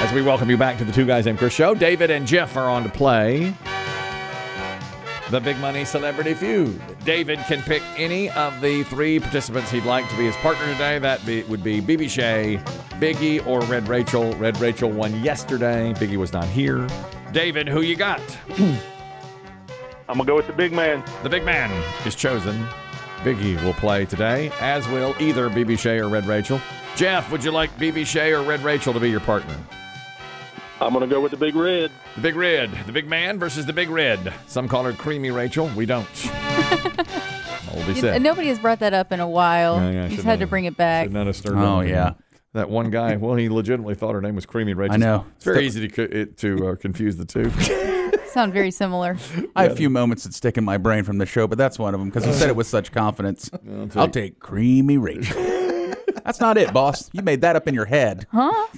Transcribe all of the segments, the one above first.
As we welcome you back to the Two Guys Named Chris show, David and Jeff are on to play the Big Money Celebrity Feud. David can pick any of the three participants he'd like to be his partner today. Would be BB Shea, Biggie, or Red Rachel. Red Rachel won yesterday. Biggie was not here. David, who you got? I'm going to go with the big man. The big man is chosen. Biggie will play today, as will either BB Shea or Red Rachel. Jeff, would you like BB Shea or Red Rachel to be your partner? I'm going to go with the big red. The big red. The big man versus the big red. Some call her Creamy Rachel. We don't. Oldie said. Nobody has brought that up in a while. Yeah, You just had to bring it back. Should not have stirred Oh, up. yeah. That one guy, well, he legitimately thought her name was Creamy Rachel. I know. It's very easy to confuse the two. Sound very similar. I have a few moments that stick in my brain from the show, but that's one of them because he said it with such confidence. I'll take Creamy Rachel. That's not it, boss. You made that up in your head. Huh?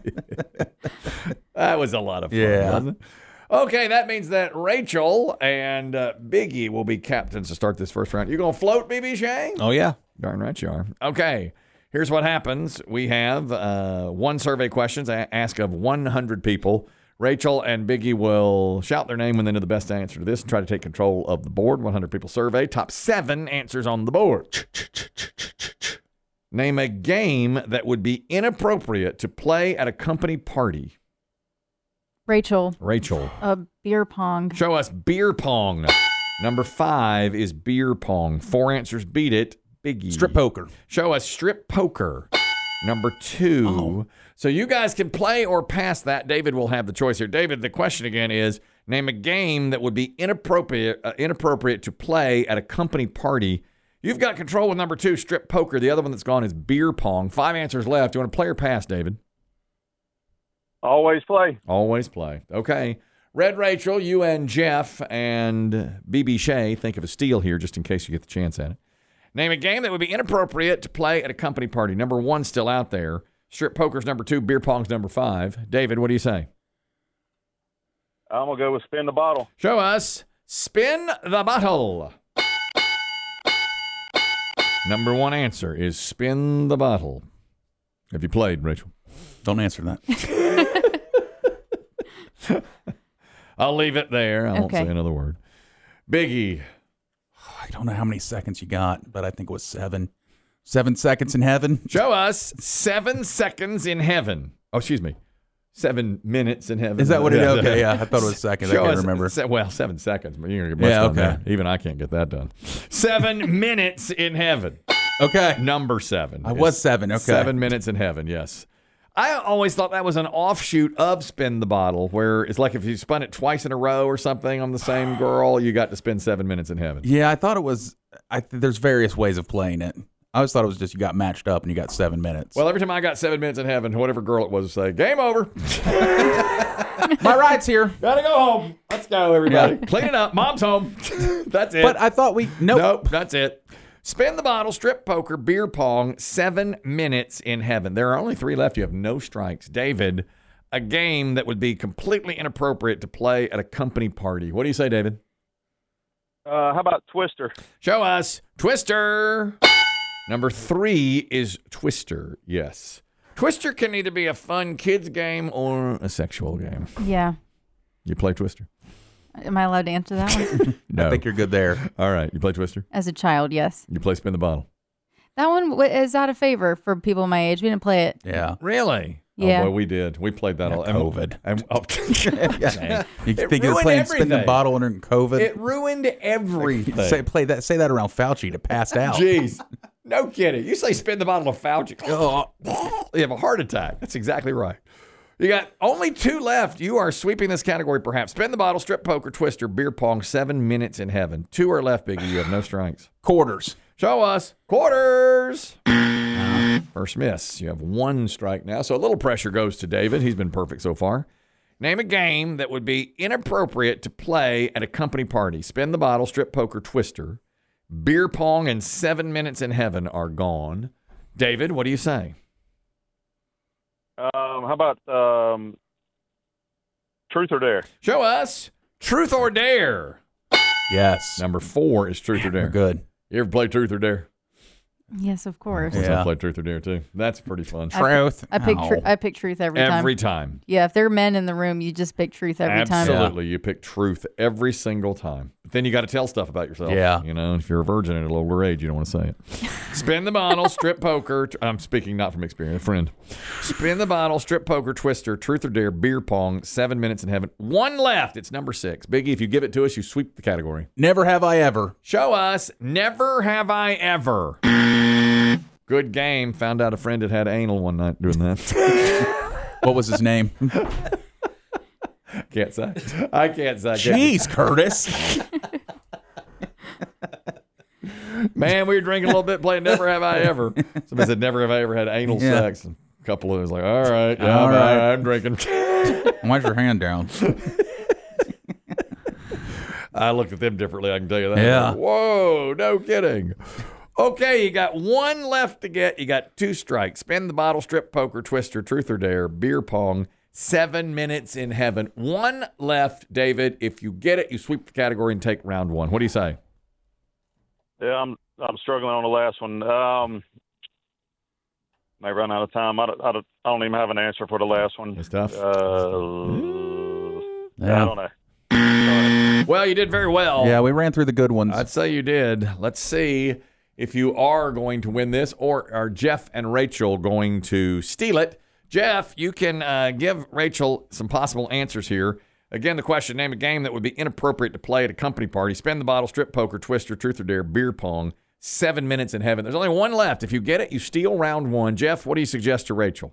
That was a lot of fun, Yeah. wasn't it? Okay, that means that Rachel and Biggie will be captains to start this first round. You going to float, BB Shea? Oh, yeah. Darn right you are. Okay, here's what happens. We have one survey questions asked of 100 people. Rachel and Biggie will shout their name when they know the best answer to this and try to take control of the board. 100 people survey. Top 7 answers on the board. Name a game that would be inappropriate to play at a company party. Rachel. Rachel. Beer pong. Show us beer pong. Number 5 is beer pong. 4 answers beat it. Biggie. Strip poker. Show us strip poker. Number 2. Oh. So you guys can play or pass that. David will have the choice here. David, the question again is, name a game that would be inappropriate to play at a company party. You've got control with number 2, strip poker. The other one that's gone is beer pong. 5 answers left. Do you want to play or pass, David? Always play. Always play. Okay. Red Rachel, you and Jeff and BB Shea, think of a steal here just in case you get the chance at it. Name a game that would be inappropriate to play at a company party. Number 1 still out there. Strip poker's number 2. Beer pong's number 5. David, what do you say? I'm going to go with spin the bottle. Show us spin the bottle. Number 1 answer is spin the bottle. Have you played, Rachel? Don't answer that. I'll leave it there. I won't say another word. Biggie. I don't know how many seconds you got, but I think it was 7. 7 seconds in heaven. Show us 7 seconds in heaven. Oh, excuse me. 7 minutes in heaven. Is that what it is? Okay, yeah. I thought it was seconds. I can't remember. 7 seconds, but you're going to get much done there. Even I can't get that done. 7 minutes in heaven. Okay. Number 7. I was 7. Okay. 7 minutes in heaven, yes. I always thought that was an offshoot of Spin the Bottle, where it's like if you spun it twice in a row or something on the same girl, you got to spend 7 minutes in heaven. Yeah, I thought it was. There's various ways of playing it. I always thought it was just you got matched up and you got 7 minutes. Well, every time I got 7 minutes in heaven, whatever girl it was would say, game over. My ride's here. Gotta go home. Let's go, everybody. Yeah. Clean it up. Mom's home. That's it. But I thought Nope, that's it. Spin the bottle, strip poker, beer pong, 7 minutes in heaven. There are only 3 left. You have no strikes. David, a game that would be completely inappropriate to play at a company party. What do you say, David? How about Twister? Show us. Twister. Number 3 is Twister. Yes. Twister can either be a fun kids game or a sexual game. Yeah. You play Twister? Am I allowed to answer that one? No. I think you're good there. All right. You play Twister? As a child, yes. You play Spin the Bottle? That one is out of favor for people my age. We didn't play it. Yeah. Really? Yeah. Oh, boy, we did. We played that all. COVID. You It think you're ruined playing Spin the everything. Bottle during COVID? It ruined everything. Say that around Fauci to pass out. Jeez. No kidding. You say Spin the Bottle to Fauci. You have a heart attack. That's exactly right. You got only 2 left. You are sweeping this category, perhaps. Spin the bottle, strip poker, Twister, beer pong, 7 minutes in heaven. 2 are left, Biggie. You have no strikes. Quarters. Show us. Quarters. First miss. You have 1 strike now. So a little pressure goes to David. He's been perfect so far. Name a game that would be inappropriate to play at a company party. Spin the bottle, strip poker, Twister. Beer pong and 7 minutes in heaven are gone. David, what do you say? How about Truth or Dare? Show us. Truth or Dare. Yes. Number 4 is Truth or Dare. We're good. You ever play Truth or Dare? Yes, of course. I played Truth or Dare too. That's pretty fun. Truth. I pick truth every time. Every time. Yeah, if there are men in the room, you just pick truth every time. Absolutely. You pick truth every single time. But then you got to tell stuff about yourself. Yeah. You know, if you're a virgin at a older age, you don't want to say it. Spin the bottle, strip poker. I'm speaking not from experience, a friend. Spin the bottle, strip poker, twister, truth or dare, beer pong, 7 minutes in heaven. One left. It's number 6. Biggie, if you give it to us, you sweep the category. Never have I ever. Show us. Never have I ever. Good game. Found out a friend had anal one night doing that. What was his name? Can't say. I can't say. Jeez, Curtis. Man, we were drinking a little bit, playing Never Have I Ever. Somebody said, Never have I ever had anal sex. And a couple of us like, all right, yeah, All right. I'm drinking. Why's your hand down? I looked at them differently, I can tell you that. Yeah. Like, whoa, no kidding. Okay, you got one left to get. You got 2 strikes. Spin the bottle, strip poker, twister, truth or dare, beer pong, 7 minutes in heaven. One left, David. If you get it, you sweep the category and take round 1. What do you say? Yeah, I'm struggling on the last one. May run out of time. I don't even have an answer for the last one. It's tough. I don't know. Well, you did very well. Yeah, we ran through the good ones. I'd say you did. Let's see if you are going to win this, or are Jeff and Rachel going to steal it. Jeff, you can give Rachel some possible answers here. Again, the question, name a game that would be inappropriate to play at a company party. Spin the bottle, strip poker, twister, truth or dare, beer pong, 7 minutes in heaven. There's only one left. If you get it, you steal round 1. Jeff, what do you suggest to Rachel?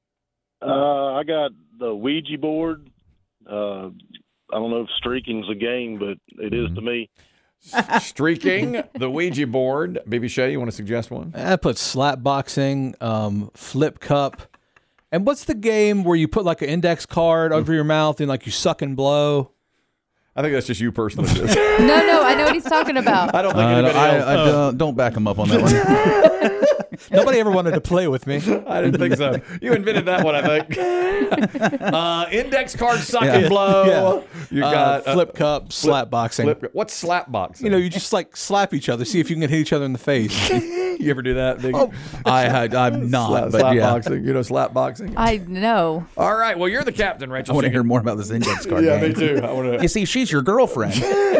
I got the Ouija board. I don't know if streaking's a game, but it is to me. Streaking, the Ouija board. Baby Shay, you want to suggest one? I put slap boxing, flip cup. And what's the game where you put like an index card over your mouth and like you suck and blow? I think that's just you personally. No, I know what he's talking about. I don't think anybody else. I don't back him up on that one. Nobody ever wanted to play with me. I didn't think so. You invented that one, I think. Index card suck and blow. Yeah. You got flip cup, slap boxing. What's slap boxing? You know, you just like slap each other, see if you can hit each other in the face. You ever do that? Big I'm not, but slap yeah. boxing. You know slap boxing? I know. All right. Well, you're the captain, Rachel. I want to So you hear more about this index card Yeah, game. me too. I want You see, she's your girlfriend.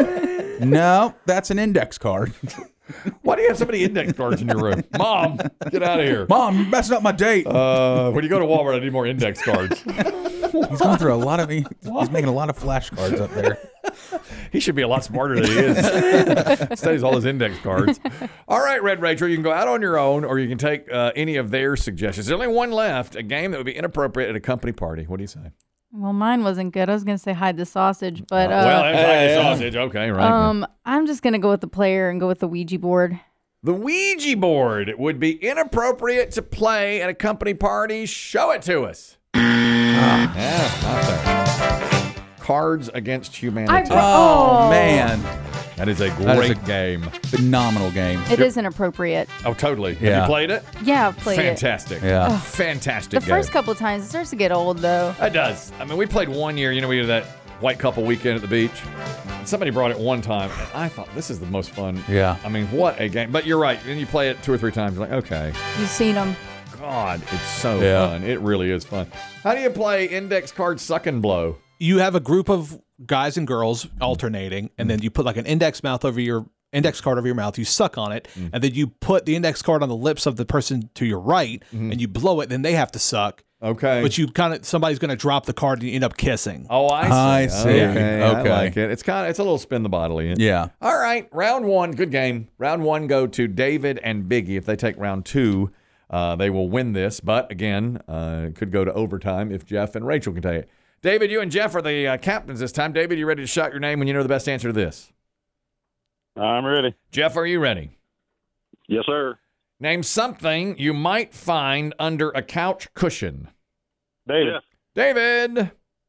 No, that's an index card. Why do you have so many index cards in your room? Mom, get out of here. Mom, you're messing up my date. When you go to Walmart, I need more index cards. He's going through a lot of. He's making a lot of flashcards up there. He should be a lot smarter than he is. Studies all his index cards. All right, Red Rachel, you can go out on your own, or you can take any of their suggestions. There's only one left, a game that would be inappropriate at a company party. What do you say? Well, mine wasn't good. I was going to say hide the sausage, but Well, that's like the sausage. Okay, right. I'm just going to go with the player and go with the Ouija board. The Ouija board would be inappropriate to play at a company party. Show it to us. Yeah, not there. Cards Against Humanity. Oh, man. That is a That is great game. Phenomenal game. It is inappropriate. Oh, totally. Have Yeah. you played it? Yeah, I've played Fantastic. Yeah. Fantastic The game. first couple of times, it starts to get old, though. It does. I mean, we played one year. You know, we did that white couple weekend at the beach. Somebody brought it one time, and I thought, this is the most fun. Yeah. I mean, what a game. But you're right. Then you play it 2 or 3 times. You're like, okay. You've seen them. God, it's so Yeah. fun. It really is fun. How do you play index card suck and blow? You have a group of guys and girls alternating, and then you put like an index card over your mouth, you suck on it, and then you put the index card on the lips of the person to your right, and you blow it, then they have to suck. Okay. But you somebody's going to drop the card and you end up kissing. Oh, I see. I see. Okay. I Okay. like it. It's a little spin the bottle-y. Yeah. All right. Round 1. Good game. Round 1 go to David and Biggie. If they take round 2, they will win this. But again, it could go to overtime if Jeff and Rachel can take it. David, you and Jeff are the captains this time. David, you ready to shout your name when you know the best answer to this? I'm ready. Jeff, are you ready? Yes, sir. Name something you might find under a couch cushion. David. David,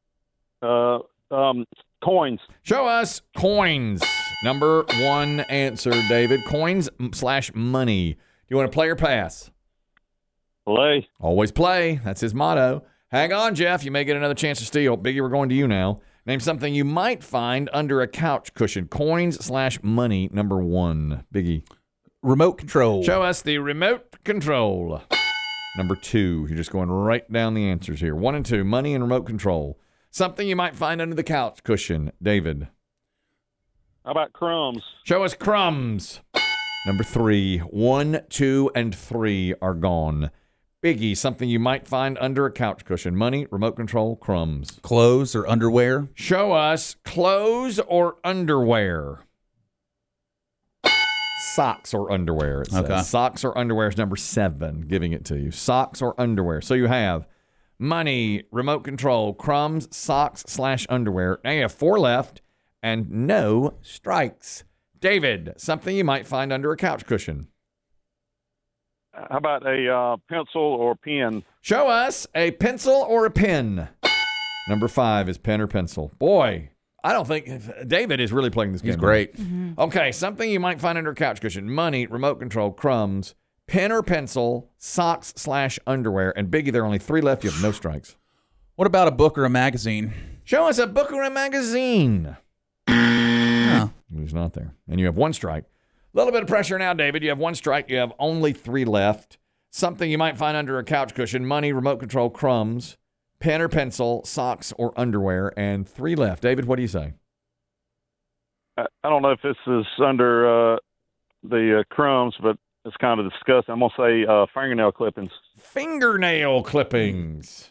Coins. show us coins. Number 1 answer, David. Coins / money. Do you want to play or pass? Play. Always play. That's his motto. Hang on, Jeff. You may get another chance to steal. Biggie, we're going to you now. Name something you might find under a couch cushion. Coins / money, number 1. Biggie. remote control. Show us the remote control. Number 2. You're just going right down the answers here. 1 and 2, money and remote control. Something you might find under the couch cushion. David. How about crumbs? Show us crumbs. Number 3. 1, 2, and 3 are gone. Biggie, something you might find under a couch cushion. Money, remote control, crumbs. Clothes or underwear. Show us clothes or underwear. Socks or underwear, it says. Okay. Socks or underwear is number 7, giving it to you. Socks or underwear. So you have money, remote control, crumbs, socks/underwear. Now you have 4 left and no strikes. David, something you might find under a couch cushion. How about a pencil or pen? Show us a pencil or a pen. Number 5 is pen or pencil. Boy, I don't think David is really playing this game. He's great. Okay, something you might find under a couch cushion. Money, remote control, crumbs, pen or pencil, socks/underwear. And Biggie, there are only 3 left. You have no strikes. What about a book or a magazine? Show us a book or a magazine. Huh. He's not there. And you have 1 strike. A little bit of pressure now, David. You have 1 strike. You have only 3 left. Something you might find under a couch cushion. Money, remote control, crumbs, pen or pencil, socks or underwear, and 3 left. David, what do you say? I don't know if this is under the crumbs, but it's kind of disgusting. I'm going to say fingernail clippings. Fingernail clippings.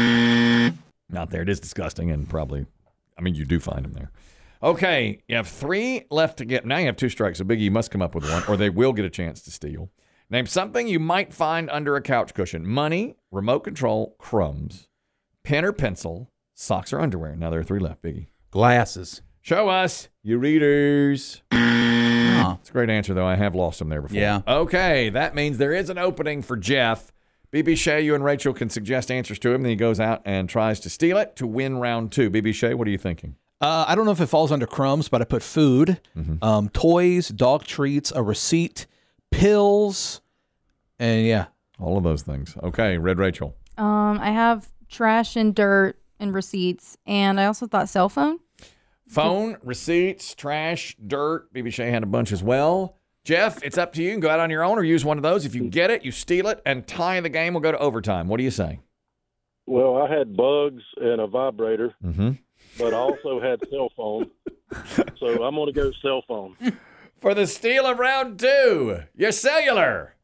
Not there. It is disgusting and probably, you do find them there. Okay, you have 3 left to get. Now you have 2 strikes, so Biggie, you must come up with one, or they will get a chance to steal. Name something you might find under a couch cushion. Money, remote control, crumbs, pen or pencil, socks or underwear. Now there are 3 left, Biggie. Glasses. Show us, you readers. Huh. It's a great answer, though. I have lost them there before. Yeah. Okay, that means there is an opening for Jeff. BB Shea, you and Rachel can suggest answers to him, then he goes out and tries to steal it to win round 2. BB Shea, what are you thinking? I don't know if it falls under crumbs, but I put food, toys, dog treats, a receipt, pills, and yeah. All of those things. Okay, Red Rachel. I have trash and dirt and receipts, and I also thought cell phone. Phone, receipts, trash, dirt. BB Shea had a bunch as well. Jeff, it's up to you. You can go out on your own or use one of those. If you get it, you steal it, and tie the game will go to overtime. What do you say? Well, I had bugs and a vibrator, but I also had cell phone. So I'm going to go cell phone. For the steal of round 2, your cellular.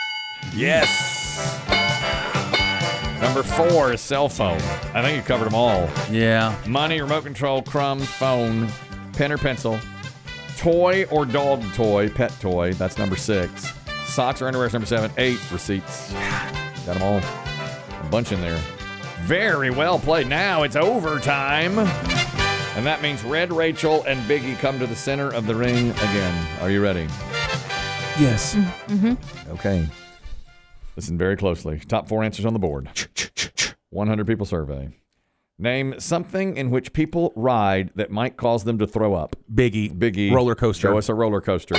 Yes. Number 4 is cell phone. I think you covered them all. Yeah. Money, remote control, crumbs, phone, pen or pencil, toy or dog toy, pet toy. That's number 6. Socks or underwear is number 7. 8 receipts. Got them all. A bunch in there. Very well played. Now it's overtime. And that means Red, Rachel, and Biggie come to the center of the ring again. Are you ready? Yes. Okay. Listen very closely. Top 4 answers on the board. 100 people survey. Name something in which people ride that might cause them to throw up. Biggie. Roller coaster. Show us a roller coaster.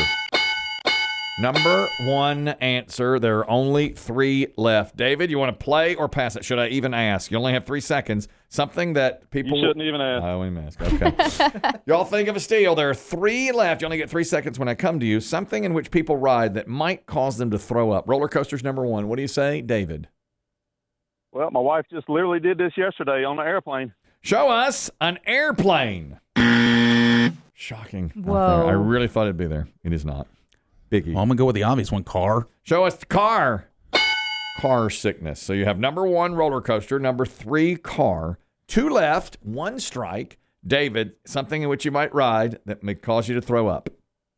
Number 1 answer. There are only 3 left. David, you want to play or pass it? Should I even ask? You only have 3 seconds. Something that people... You shouldn't even ask. I won't even ask. Okay. Y'all think of a steal. There are 3 left. You only get 3 seconds when I come to you. Something in which people ride that might cause them to throw up. Roller coaster's number 1. What do you say, David? Well, my wife just literally did this yesterday on the airplane. Show us an airplane. Shocking. Not Whoa. there. I really thought it'd be there. It is not. Biggie. Well, I'm going to go with the obvious one, car. Show us the car. Car sickness. So you have number 1, roller coaster. Number 3, car. 2 left. 1 strike. David, something in which you might ride that may cause you to throw up.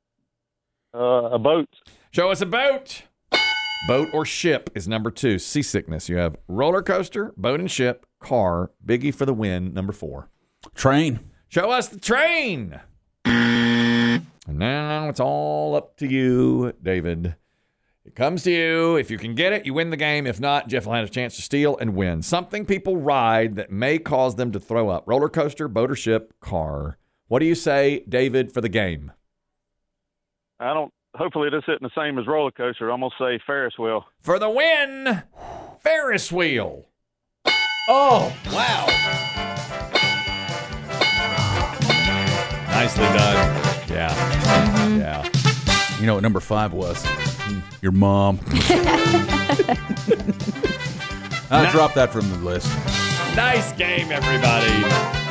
A boat. Show us a boat. Boat or ship is number 2. Seasickness. You have roller coaster, boat and ship, car. Biggie for the win. Number 4. Train. Show us the train. And now it's all up to you, David. It comes to you. If you can get it, you win the game. If not, Jeff will have a chance to steal and win. Something people ride that may cause them to throw up. Roller coaster, boat or ship, car. What do you say, David, for the game? Hopefully this isn't the same as roller coaster. I'm going to say Ferris wheel. For the win, Ferris wheel. Oh, wow. Nicely done. Yeah. Yeah. You know what number 5 was? Your mom. Drop that from the list. Nice game, everybody.